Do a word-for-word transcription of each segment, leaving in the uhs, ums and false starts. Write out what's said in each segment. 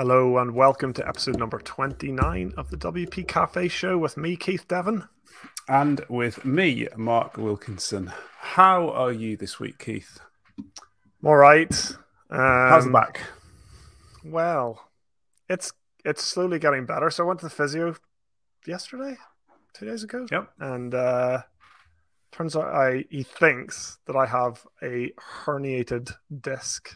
Hello and welcome to episode number twenty-nine of the W P Cafe Show with me, Keith Devon. And with me, Mark Wilkinson. How are you this week, Keith? All right. Um, How's the back? Well, it's it's slowly getting better. So I went to the physio yesterday, two days ago. Yep. And uh, turns out I he thinks that I have a herniated disc,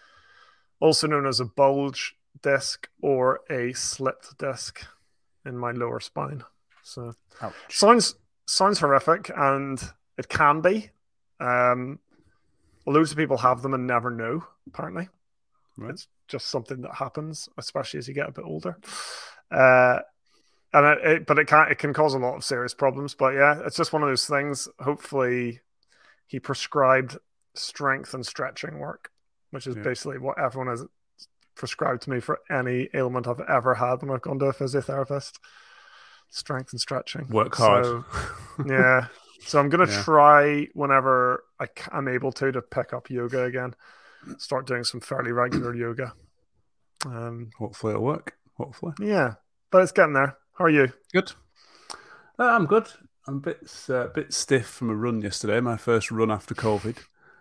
also known as a bulge disc or a slipped disc in my lower spine. So Ouch. sounds sounds horrific, and it can be. Um, loads of people have them and never know. Apparently, Right. it's just something that happens, especially as you get a bit older. Uh, and it, it, but it can it can cause a lot of serious problems. But yeah, it's just one of those things. Hopefully, he prescribed strength and stretching work, which is Yeah. basically what everyone has prescribed to me for any ailment I've ever had when I've gone to a physiotherapist. Strength and stretching. Work hard. So, yeah. So I'm going to Yeah. try whenever I am able to to pick up yoga again. Start doing some fairly regular yoga. Um, Hopefully it'll work. Hopefully. yeah. But it's getting there. How are you? Good. Uh, I'm good. I'm a bit, uh, bit stiff from a run yesterday, my first run after COVID.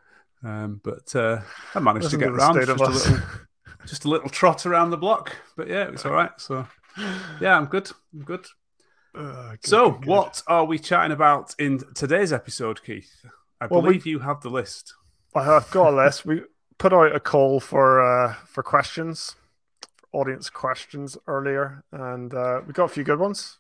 Um, but uh, I managed Listen to to get the round state just of a us. little, just a little trot around the block. But yeah, it was all right. So yeah, I'm good. I'm good. Uh, good, So, good, good. what are we chatting about in today's episode, Keith? I Well, believe we- you have the list. I've got a list. We put out a call for uh, for questions, audience questions earlier, and uh, we got a few good ones.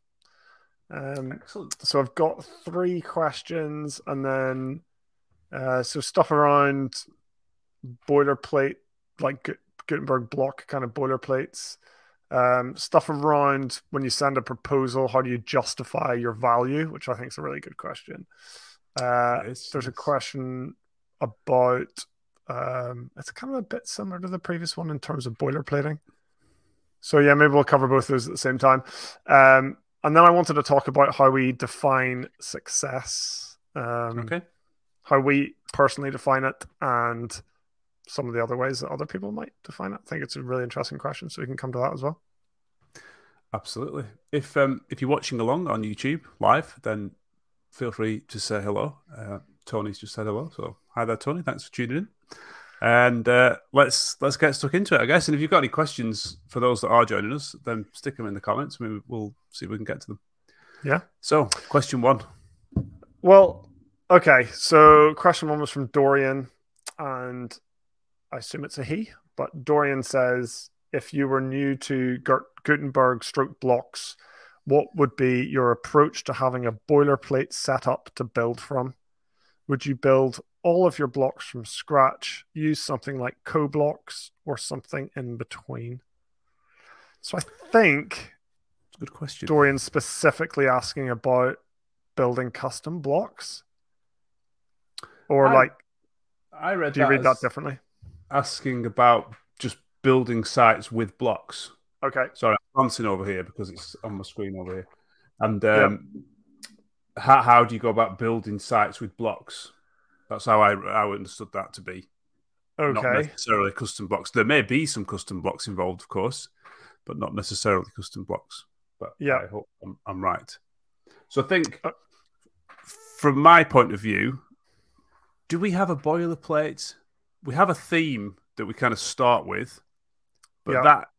Um, Excellent. so I've got three questions, and then uh, so stuff around boilerplate, like Gu- Gutenberg block kind of boilerplates. Um, stuff around when you send a proposal, how do you justify your value? Which I think is a really good question. Uh, It is, there's a yes. question about um, it's kind of a bit similar to the previous one in terms of boilerplating. So yeah, maybe we'll cover both those at the same time. Um, and then I wanted to talk about how we define success, um, Okay. how we personally define it, and some of the other ways that other people might define it. I think it's a really interesting question, so we can come to that as well. Absolutely. If um, if you're watching along on YouTube live, then feel free to say hello. Uh, Tony's just said hello, so hi there, Tony. Thanks for tuning in. And uh, let's let's get stuck into it, I guess. And if you've got any questions for those that are joining us, then stick them in the comments. Maybe we'll see if we can get to them. Yeah. So, question one. Well, okay. So question one was from Dorian, and I assume it's a he, but Dorian says, if you were new to Gutenberg stroke blocks, what would be your approach to having a boilerplate set up to build from? Would you build all of your blocks from scratch, use something like CoBlocks, or something in between? So I think Good question. Dorian's specifically asking about building custom blocks. Or I, like, I read do you that read that as differently? asking about just building sites with blocks. Okay. Sorry, I'm glancing over here because it's on my screen over here. And um, how, how do you go about building sites with blocks? That's how I, I understood that to be. Not Okay. necessarily custom blocks. There may be some custom blocks involved, of course, but not necessarily custom blocks. But Yeah. I hope I'm, I'm right. So I think, Uh, from my point of view, do we have a boilerplate? We have a theme that we kind of start with, but Yeah. that,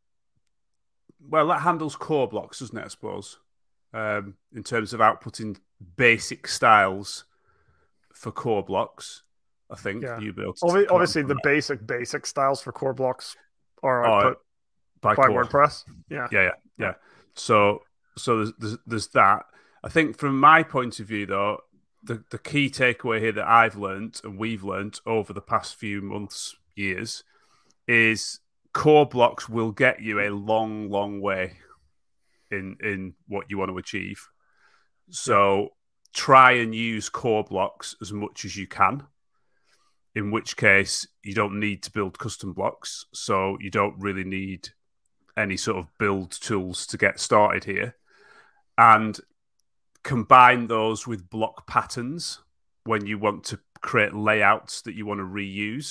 well, that handles core blocks, doesn't it, I suppose, um, in terms of outputting basic styles for core blocks, I think. Yeah. You'll be able to Obvi- come Obviously, up the with basic, basic styles for core blocks are that. Oh, output by, by core. WordPress. Yeah. Yeah, yeah, yeah. So, so there's, there's there's that. I think from my point of view, though, the, the key takeaway here that I've learned and we've learned over the past few months, years, is core blocks will get you a long, long way in in what you want to achieve. So try and use core blocks as much as you can. In which case, you don't need to build custom blocks, so you don't really need any sort of build tools to get started here. And combine those with block patterns when you want to create layouts that you want to reuse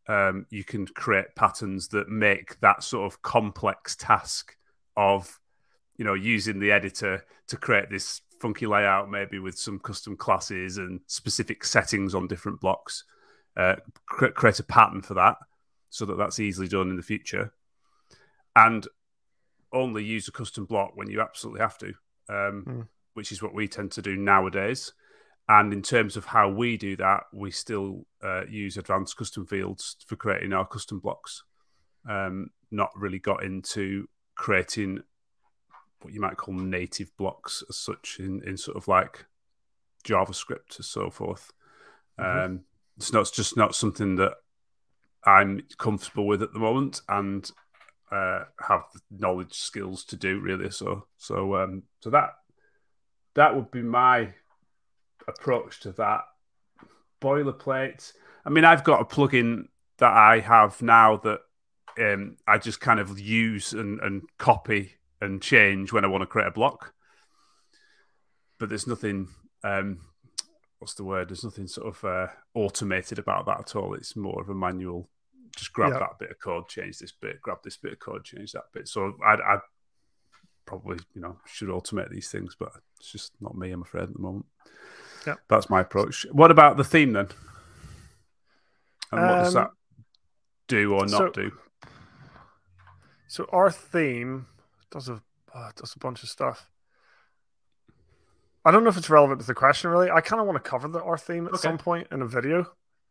um, you can create patterns that make that sort of complex task of, you know, using the editor to create this funky layout, maybe with some custom classes and specific settings on different blocks, uh, cre- create a pattern for that so that that's easily done in the future. And only use a custom block when you absolutely have to, um, mm. which is what we tend to do nowadays. And in terms of how we do that, we still uh, use advanced custom fields for creating our custom blocks. Um, not really got into creating what you might call native blocks as such in, in sort of like JavaScript and so forth. Mm-hmm. Um, it's not it's just not something that I'm comfortable with at the moment and uh, have the knowledge skills to do really. So so um, so that that would be my approach to that. Boilerplate. I mean, I've got a plugin that I have now that um, I just kind of use and, and copy and change when I want to create a block. But there's nothing, um, what's the word? There's nothing sort of uh, automated about that at all. It's more of a manual. Just grab yeah. that bit of code, change this bit, grab this bit of code, change that bit. So I'd, I'd probably, you know, should automate these things, but it's just not me, I'm afraid, at the moment. Yeah, that's my approach. What about the theme then? And what um, does that do or not so, do? So our theme does a uh, does a bunch of stuff. I don't know if it's relevant to the question really. I kind of want to cover the our theme at okay. some point in a video.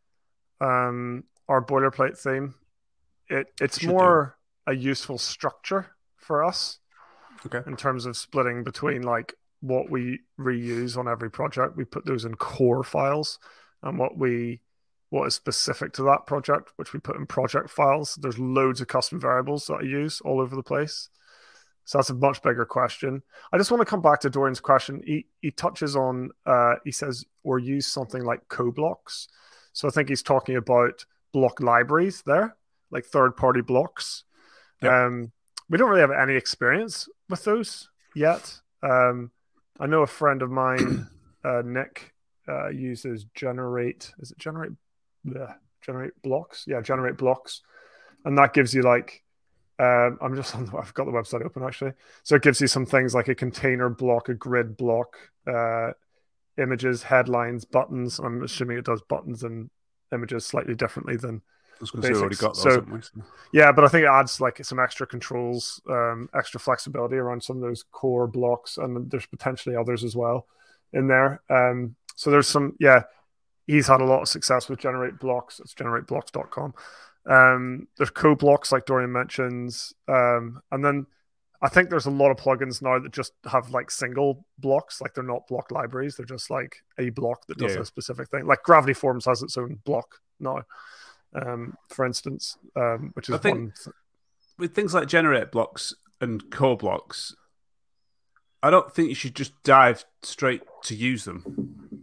Um, our boilerplate theme. It it's more do. a useful structure for us. Okay. In terms of splitting between like what we reuse on every project, we put those in core files, and what we what is specific to that project, which we put in project files. There's loads of custom variables that I use all over the place. So that's a much bigger question. I just want to come back to Dorian's question. He he touches on, uh, he says, or use something like CoBlocks. So I think he's talking about block libraries there, like third-party blocks. Yep. Um, we don't really have any experience with those yet. Um, I know a friend of mine, uh, Nick, uh, uses generate. Is it generate? Yeah, generate blocks. Yeah, generate blocks, and that gives you like. Um, I'm just on. The, I've got the website open actually. So it gives you some things like a container block, a grid block, uh, images, headlines, buttons. I'm assuming it does buttons and images slightly differently than. I was going to say, already got those, so, haven't we? So. Yeah, but I think it adds like some extra controls, um, extra flexibility around some of those core blocks, and there's potentially others as well in there. Um, so there's some, yeah, he's had a lot of success with Generate Blocks. It's generate blocks dot com. Um, there's CoBlocks, like Dorian mentions, um, and then I think there's a lot of plugins now that just have like single blocks, like they're not block libraries. They're just like a block that does yeah. a specific thing. Like Gravity Forms has its own block now. Um, for instance, um, which is I think one th- with things like generate blocks and CoBlocks, I don't think you should just dive straight to use them,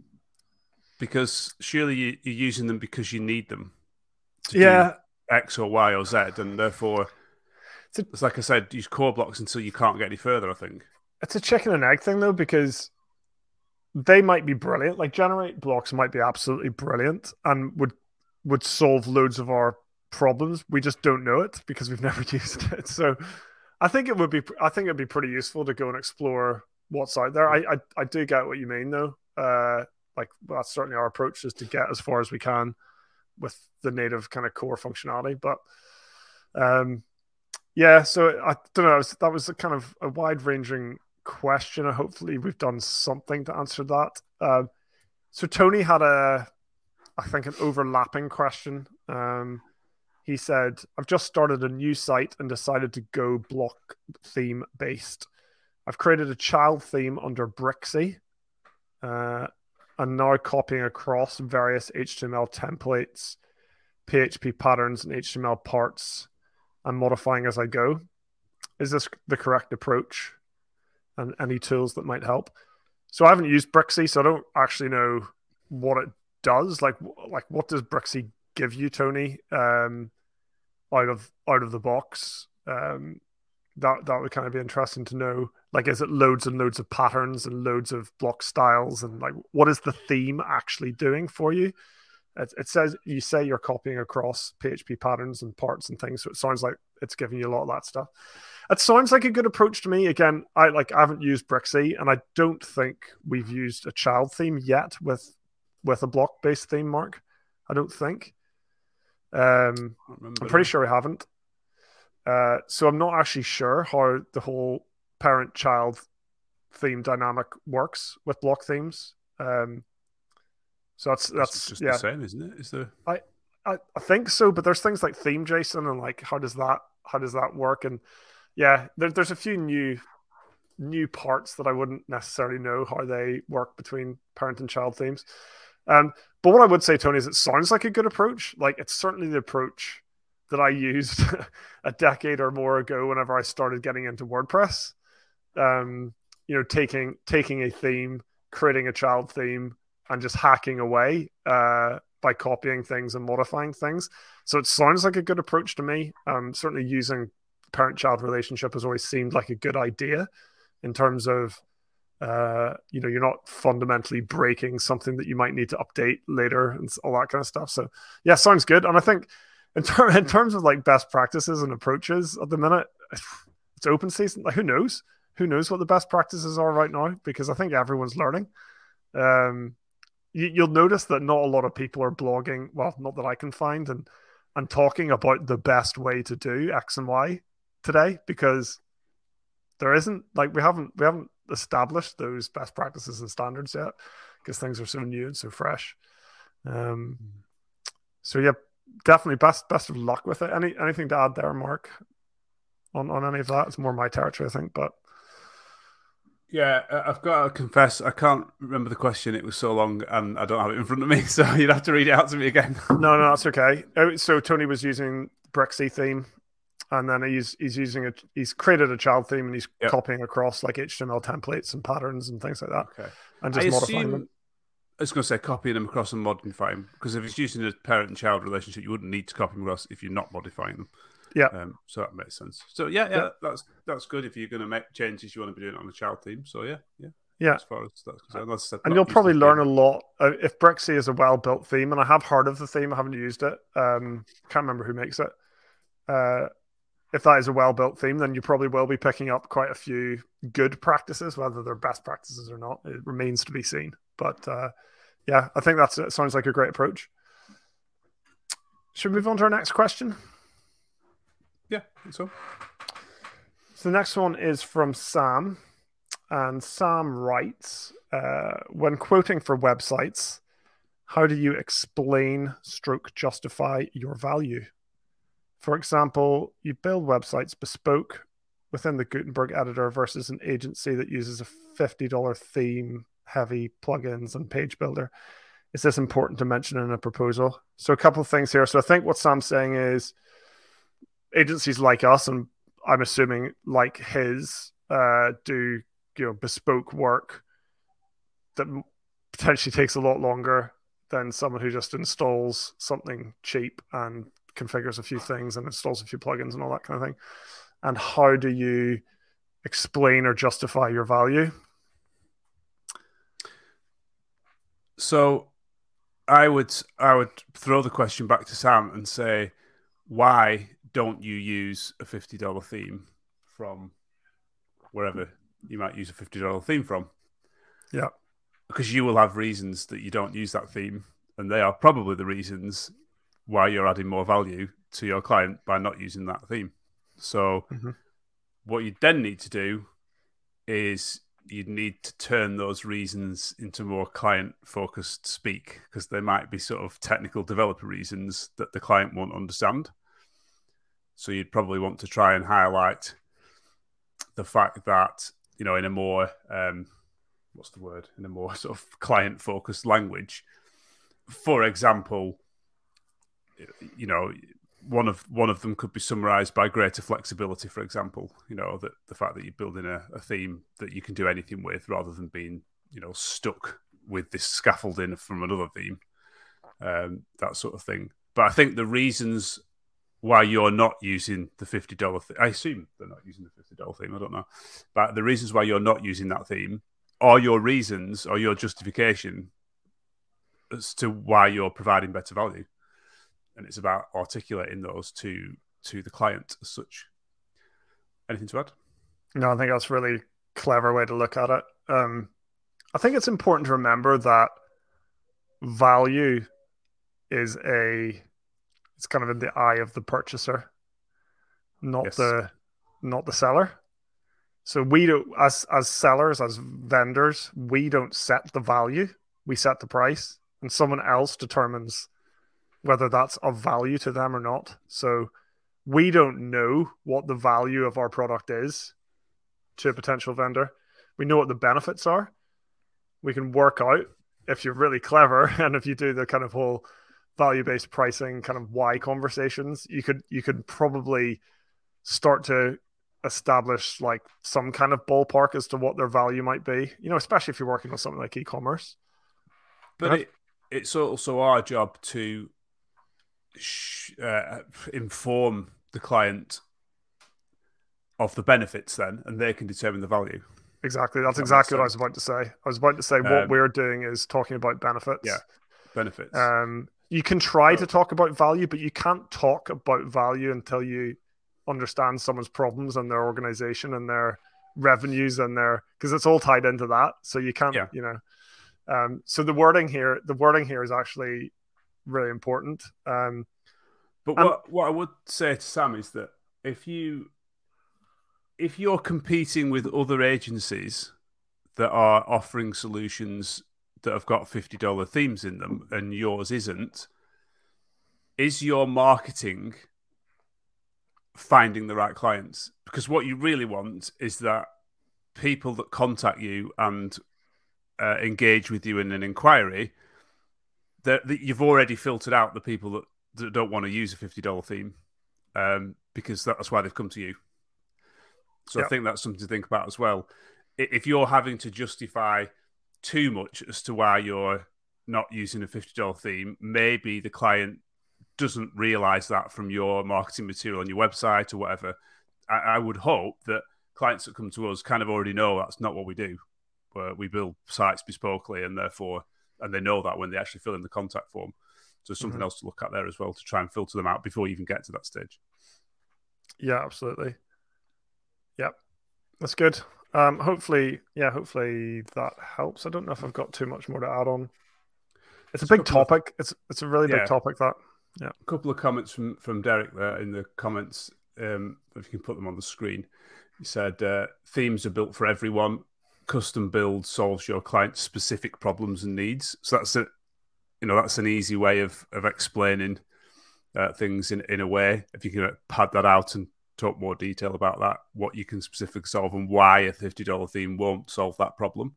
because surely you, you're using them because you need them to yeah. do X or Y or Z, and therefore it's, a, it's like I said, use CoBlocks until you can't get any further. I think it's a chicken and egg thing though, because they might be brilliant. Like generate blocks might be absolutely brilliant and would would solve loads of our problems. We just don't know it because we've never used it. So I think it would be, I think it'd be pretty useful to go and explore what's out there. I I, I do get what you mean though. Uh, like that's certainly our approach, is to get as far as we can with the native kind of core functionality. But um, yeah, so I don't know. That was, that was a kind of a wide ranging question. Hopefully we've done something to answer that. Uh, so Tony had a, I think, an overlapping question. Um, he said, I've just started a new site and decided to go block theme based. I've created a child theme under Brixie uh, and now copying across various H T M L templates, P H P patterns, and H T M L parts and modifying as I go. Is this the correct approach? And any tools that might help? So I haven't used Brixie, so I don't actually know what it does. Like, like what does Brixie give you, Tony, um, out of out of the box? Um, that that would kind of be interesting to know. Like, is it loads and loads of patterns and loads of block styles, and like what is the theme actually doing for you? It, it says you say you're copying across P H P patterns and parts and things, so it sounds like it's giving you a lot of that stuff. It sounds like a good approach to me. Again, I like I haven't used Brixie, and I don't think we've used a child theme yet with with a block based theme, Mark. I don't think. Um, I'm pretty sure we haven't. Uh, so I'm not actually sure how the whole parent child theme dynamic works with block themes. Um, so that's that's it's just yeah. the same, isn't it? Is there? I, I I think so, but there's things like theme JSON and like how does that how does that work? And yeah, there, there's a few new new parts that I wouldn't necessarily know how they work between parent and child themes. Um, but what I would say, Tony, is it sounds like a good approach. Like it's certainly the approach that I used a decade or more ago whenever I started getting into WordPress. Um, you know, taking taking a theme, creating a child theme, and just hacking away uh, by copying things and modifying things. So it sounds like a good approach to me. Um, certainly using parent-child relationship has always seemed like a good idea in terms of, uh, you know, you're not fundamentally breaking something that you might need to update later and all that kind of stuff. So yeah, sounds good. And I think in, ter- in terms of like best practices and approaches at the minute, it's open season. Like who knows? Who knows what the best practices are right now? Because I think everyone's learning. Um, you, you'll notice that not a lot of people are blogging. Well, not that I can find, and and talking about the best way to do X and Y today, because there isn't like we haven't we haven't established those best practices and standards yet, because things are so new and so fresh. Um, so yeah, definitely best best of luck with it. Any anything to add there, Mark? On on any of that? It's more my territory, I think, but. Yeah, I've got to confess, I can't remember the question. It was so long and I don't have it in front of me, so you'd have to read it out to me again. No, no, that's okay. So Tony was using Brixie theme, and then he's he's using a he's created a child theme, and he's yep. copying across like H T M L templates and patterns and things like that. Okay. And just I modifying assume, them. I was going to say copying them across and modifying them, because if it's using a parent and child relationship, you wouldn't need to copy them across if you're not modifying them. Yeah. Um, so that makes sense. So yeah, yeah, yeah, that's that's good if you're going to make changes you want to be doing it on the child theme. So yeah, yeah, yeah. As far as that's concerned, that's, that's and you'll probably learn theme. a lot uh, if Brixie is a well-built theme. And I have heard of the theme, I haven't used it. Um, can't remember who makes it. Uh, if that is a well-built theme, then you probably will be picking up quite a few good practices, whether they're best practices or not. It remains to be seen. But uh, yeah, I think that's it. Sounds like a great approach. Should we move on to our next question? Yeah, so. So the next one is from Sam, and Sam writes, uh, when quoting for websites, how do you explain stroke justify your value? For example, you build websites bespoke within the Gutenberg editor versus an agency that uses a fifty dollars theme, heavy plugins and page builder. Is this important to mention in a proposal? So a couple of things here. So I think what Sam's saying is, agencies like us, and I'm assuming like his, uh, do you know bespoke work that potentially takes a lot longer than someone who just installs something cheap and configures a few things and installs a few plugins and all that kind of thing. And how do you explain or justify your value? So I would I would throw the question back to Sam and say, why don't you use a fifty dollars theme from wherever you might use a fifty dollars theme from? Yeah. Because you will have reasons that you don't use that theme, and they are probably the reasons why you're adding more value to your client by not using that theme. So mm-hmm. what you then need to do is you need to turn those reasons into more client-focused speak, because there might be sort of technical developer reasons that the client won't understand. So you'd probably want to try and highlight the fact that, you know, in a more, um, what's the word, in a more sort of client-focused language, for example, you know, one of one of them could be summarized by greater flexibility, for example, you know, that the fact that you're building a, a theme that you can do anything with rather than being, you know, stuck with this scaffolding from another theme, um, that sort of thing. But I think the reasons why you're not using the fifty dollars theme, I assume they're not using the fifty dollars theme, I don't know. But the reasons why you're not using that theme, or your reasons or your justification as to why you're providing better value, and it's about articulating those to to the client as such. Anything to add? No, I think that's a really clever way to look at it. Um, I think it's important to remember that value is a it's kind of in the eye of the purchaser, not Yes. the not the seller. So we don't, as as sellers, as vendors, we don't set the value. We set the price, and someone else determines whether that's of value to them or not. So we don't know what the value of our product is to a potential vendor. We know what the benefits are. We can work out, if you're really clever and if you do the kind of whole value-based pricing kind of why conversations, you could you could probably start to establish like some kind of ballpark as to what their value might be, you know, especially if you're working on something like e-commerce. But it, it's also our job to uh, inform the client of the benefits then, and they can determine the value. Exactly. That's that exactly what I was about to say. I was about to say what um, we're doing is talking about benefits. Yeah, benefits. Um, you can try oh. to talk about value, but you can't talk about value until you understand someone's problems and their organization and their revenues and their, because it's all tied into that. So you can't, yeah. you know. Um, so the wording here, the wording here is actually really important. Um, but what and, what I would say to Sam is that if you if you're competing with other agencies that are offering solutions that have got fifty dollars themes in them and yours isn't, is your marketing finding the right clients? Because what you really want is that people that contact you and uh, engage with you in an inquiry, that, that you've already filtered out the people that, that don't want to use a fifty dollars theme, um, because that's why they've come to you. So yep. I think that's something to think about as well. If you're having to justify too much as to why you're not using a fifty dollars theme, maybe the client doesn't realize that from your marketing material on your website or whatever. I, I would hope that clients that come to us kind of already know that's not what we do. Where we build sites bespokely, and therefore, and they know that when they actually fill in the contact form. So something mm-hmm. else to look at there as well to try and filter them out before you even get to that stage. Yeah, absolutely. Yep, that's good. Um, hopefully, yeah, hopefully that helps. I don't know if I've got too much more to add on. It's a big topic. Of, it's it's a really yeah, big topic. That yeah. A couple of comments from from Derek there in the comments. Um, if you can put them on the screen, he said uh, themes are built for everyone. Custom build solves your client's specific problems and needs. So that's a, you know, that's an easy way of of explaining uh, things in in a way. If you can pad that out and talk more detail about that, what you can specifically solve and why a fifty dollars theme won't solve that problem.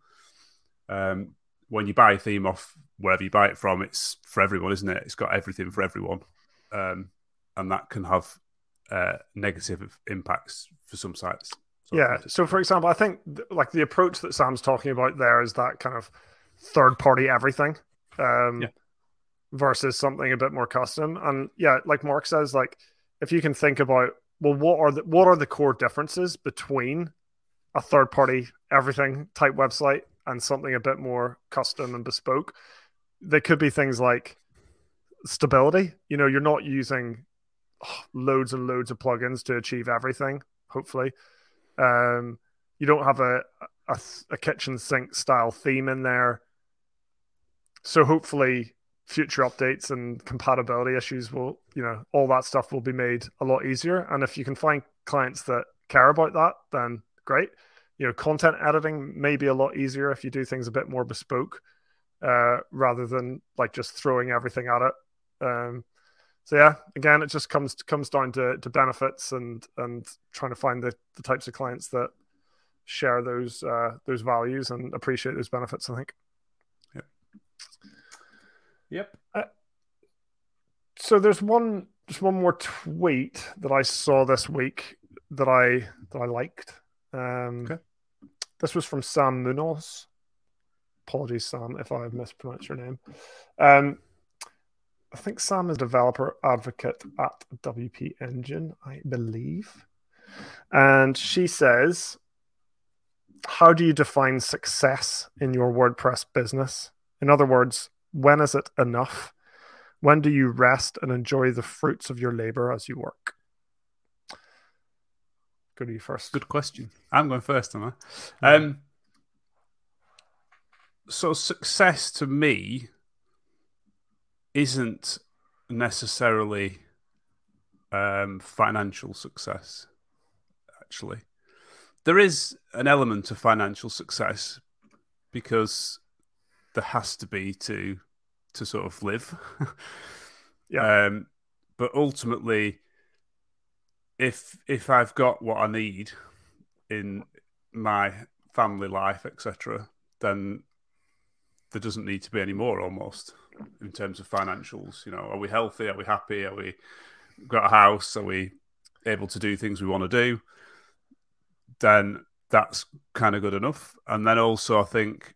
Um, when you buy a theme off wherever you buy it from, it's for everyone, isn't it? It's got everything for everyone. Um, and that can have uh, negative impacts for some sites. So yeah. So for example, I think th- like the approach that Sam's talking about there is that kind of third party everything um, yeah. versus something a bit more custom. And yeah, like Mark says, like if you can think about, well, what are the what are the core differences between a third party everything type website and something a bit more custom and bespoke? There could be things like stability. You know, you're not using oh, loads and loads of plugins to achieve everything, hopefully. Um, you don't have a, a, a kitchen sink style theme in there. So hopefully future updates and compatibility issues will, you know, all that stuff will be made a lot easier. And if you can find clients that care about that, then great. You know, content editing may be a lot easier if you do things a bit more bespoke, uh, rather than like just throwing everything at it. Um, so yeah, again, it just comes comes down to, to benefits and and trying to find the, the types of clients that share those uh, those values and appreciate those benefits, I think. Yep. Yep. Uh, so there's one just one more tweet that I saw this week that I that I liked. Um, okay. This was from Sam Munoz. Apologies, Sam, if I've mispronounced your name. Um, I think Sam is a developer advocate at W P Engine, I believe. And she says, how do you define success in your WordPress business? In other words, when is it enough? When do you rest and enjoy the fruits of your labor as you work? Go to you first. Good question. I'm going first, am I? Yeah. Um, so success to me isn't necessarily um, financial success, actually. There is an element of financial success because there has to be to to sort of live. Yeah. Um, but ultimately, if if I've got what I need in my family life, et cetera, then there doesn't need to be any more almost in terms of financials. You know, are we healthy? Are we happy? Are we got a house? Are we able to do things we want to do? Then that's kind of good enough. And then also I think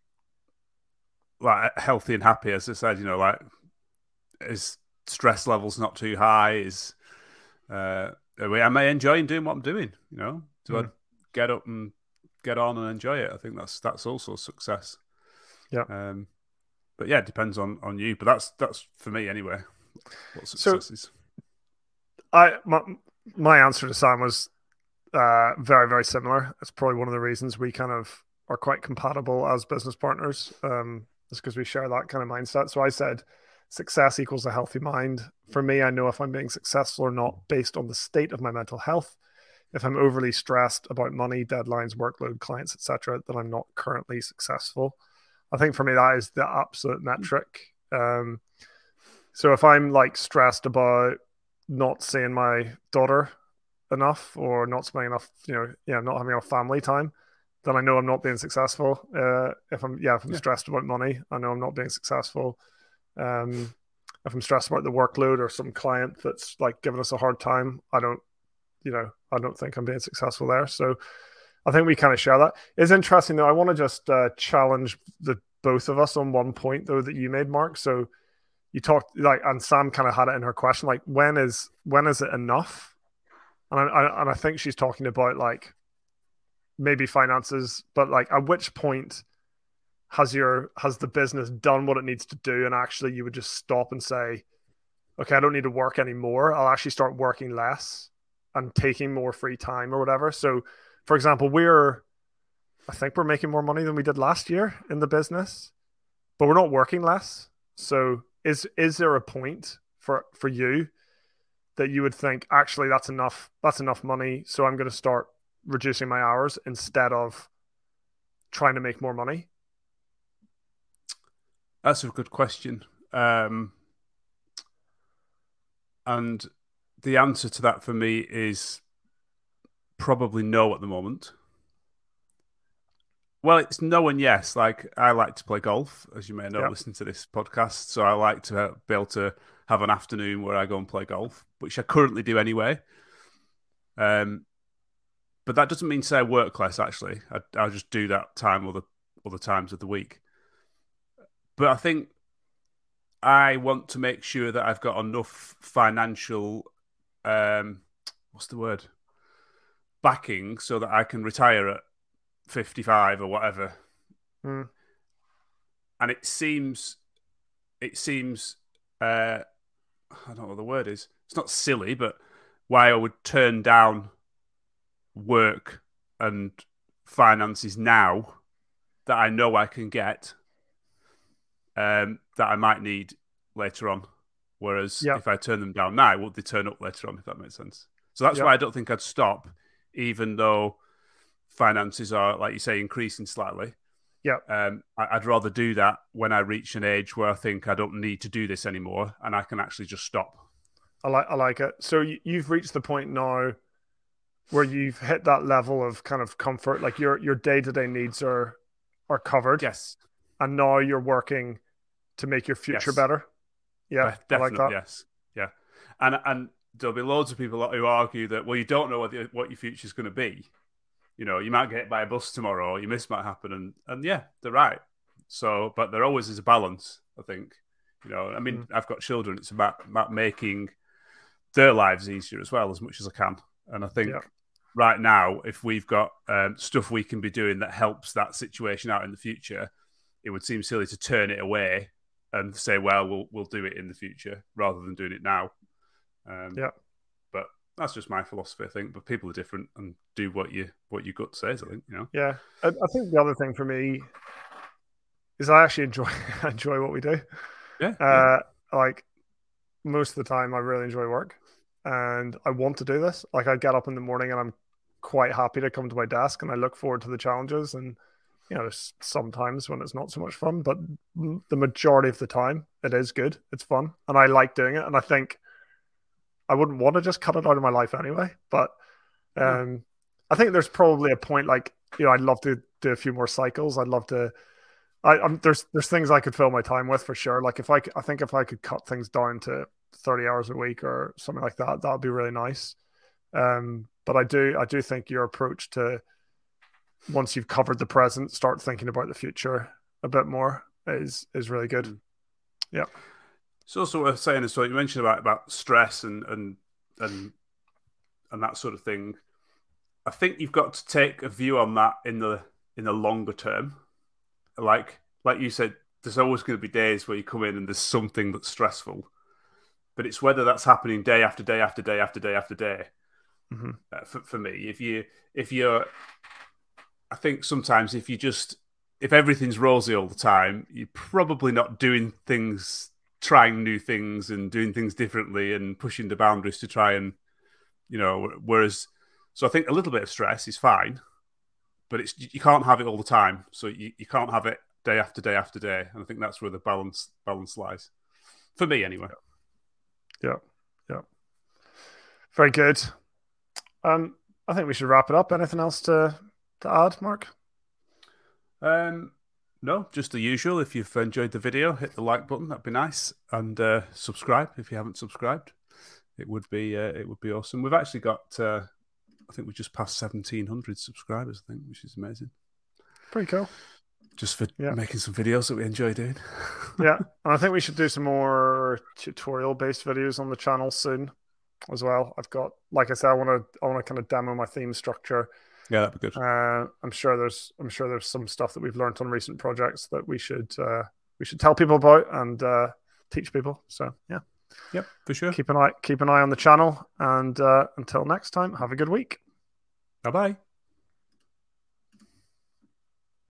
like healthy and happy, as I said, you know, like is stress levels not too high? Is uh, am I enjoying doing what I'm doing? You know, do mm. I get up and get on and enjoy it? I think that's that's also success. Yeah. Um, but yeah, it depends on, on you. But that's that's for me anyway. What success so, is. I my, my answer to Sam was uh, very very similar. It's probably one of the reasons we kind of are quite compatible as business partners. Um, is because we share that kind of mindset. So I said, success equals a healthy mind. For me, I know if I'm being successful or not based on the state of my mental health. If I'm overly stressed about money, deadlines, workload, clients, et cetera, then I'm not currently successful. I think for me, that is the absolute metric. Um, so if I'm like stressed about not seeing my daughter enough or not spending enough, you know, yeah, not having enough family time, then I know I'm not being successful. Uh, if I'm, yeah, if I'm yeah. stressed about money, I know I'm not being successful. Um, if I'm stressed about the workload or some client that's like giving us a hard time, I don't, you know, I don't think I'm being successful there. So I think we kind of share that. It's interesting though. I want to just uh, challenge the both of us on one point though that you made, Mark. So you talked like, and Sam kind of had it in her question, like when is when is it enough? And I, I and I think she's talking about like maybe finances, but like at which point has your has the business done what it needs to do, and actually you would just stop and say, okay, I don't need to work anymore. I'll actually start working less and taking more free time or whatever. So, for example, we're I think we're making more money than we did last year in the business, but we're not working less. So, is is there a point for for you that you would think actually that's enough? That's enough money. So I'm going to start reducing my hours instead of trying to make more money? That's a good question. Um, and the answer to that for me is probably no at the moment. Well, it's no and yes. Like, I like to play golf, as you may know, yep. listening to this podcast. So I like to be able to have an afternoon where I go and play golf, which I currently do anyway. Um, but that doesn't mean to say I work less, actually. I, I'll just do that time other, other times of the week. But I think I want to make sure that I've got enough financial, um, what's the word? backing so that I can retire at fifty-five or whatever. Mm. And it seems, it seems, uh, I don't know what the word is. It's not silly, but why I would turn down work and finances now that I know I can get, um, that I might need later on. Whereas yep. if I turn them down now, will they turn up later on, if that makes sense? So that's yep. why I don't think I'd stop, even though finances are, like you say, increasing slightly. Yeah. Um, I'd rather do that when I reach an age where I think I don't need to do this anymore and I can actually just stop. I like I like it. So you've reached the point now where you've hit that level of kind of comfort, like your your day-to-day needs are are covered. Yes. And now you're working to make your future yes. better. Yeah, definitely. I like that. Yes, yeah, and and there'll be loads of people who argue that, well, you don't know what the, what your future is going to be. You know, you might get hit by a bus tomorrow, or your miss might happen, and and yeah, they're right. So, but there always is a balance, I think. You know, I mean, mm. I've got children. It's about about making their lives easier as well, as much as I can. And I think yeah. right now, if we've got um, stuff we can be doing that helps that situation out in the future, it would seem silly to turn it away and say, well, we'll we'll do it in the future rather than doing it now. Um, yeah. But that's just my philosophy, I think. But people are different and do what you what your gut says, I think, you know. Yeah. I, I think the other thing for me is I actually enjoy enjoy what we do. Yeah, Uh, yeah. Like most of the time, I really enjoy work, and I want to do this. Like I get up in the morning and I'm quite happy to come to my desk, and I look forward to the challenges. And you know, there's sometimes when it's not so much fun, but the majority of the time, it is good. It's fun, and I like doing it. And I think I wouldn't want to just cut it out of my life anyway. But um, no. I think there's probably a point like, you know, I'd love to do a few more cycles. I'd love to. I, I'm there's there's things I could fill my time with for sure. Like if I I think if I could cut things down to thirty hours a week or something like that, that would be really nice. Um, but I do I do think your approach to once you've covered the present, start thinking about the future a bit more is is really good. Mm. Yeah. It's also worth saying as well. You mentioned about about stress and and and and that sort of thing. I think you've got to take a view on that in the in the longer term. Like like you said, there's always going to be days where you come in and there's something that's stressful, but it's whether that's happening day after day after day after day after day. Mm-hmm. Uh, for for me, if you if you're, I think sometimes if you just if everything's rosy all the time, you're probably not doing things, trying new things and doing things differently and pushing the boundaries to try and, you know. Whereas, so I think a little bit of stress is fine. But it's you can't have it all the time. So you, you can't have it day after day after day. And I think that's where the balance balance lies. For me, anyway. Yeah. Yeah. Very good. Um, I think we should wrap it up. Anything else to, to add, Mark? Um, no, just the usual. If you've enjoyed the video, hit the like button. That'd be nice. And uh, subscribe if you haven't subscribed. It would be uh, it would be awesome. We've actually got... Uh, I think we just passed seventeen hundred subscribers, I think, which is amazing. Pretty cool. Just for yeah. making some videos that we enjoy doing. Yeah. And I think we should do some more tutorial-based videos on the channel soon as well. I've got, like I said, I want to I want to kind of demo my theme structure. Yeah, that'd be good. Uh, I'm sure there's I'm sure there's some stuff that we've learned on recent projects that we should uh, we should tell people about and uh, teach people. So yeah. Yep, for sure. Keep an eye keep an eye on the channel, and uh, until next time, have a good week. Bye bye.